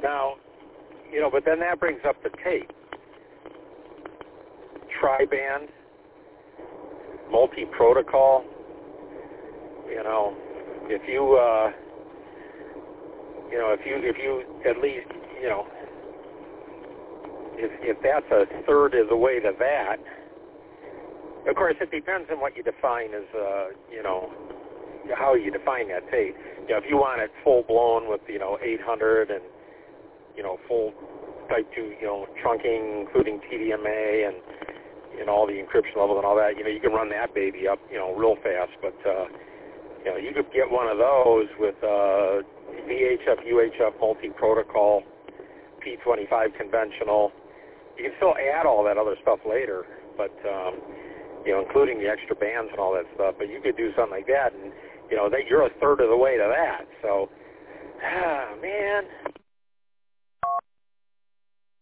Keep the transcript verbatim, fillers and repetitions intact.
Now, you know, but then that brings up the tape. Tri-band, multi-protocol. You know, if you, uh, you know, if you, if you at least, you know, if if that's a third of the way to that. Of course, it depends on what you define as, uh, you know, how you define that tape. You know, if you want it full-blown with, you know, eight hundred and, you know, full Type two, you know, trunking, including T D M A and, you know, all the encryption levels and all that, you know, you can run that baby up, you know, real fast. But, uh, you know, you could get one of those with uh, V H F, U H F, multi-protocol, P twenty-five conventional. You can still add all that other stuff later, but, um, you know, including the extra bands and all that stuff. But you could do something like that, and, you know, that you're a third of the way to that. So, ah, man.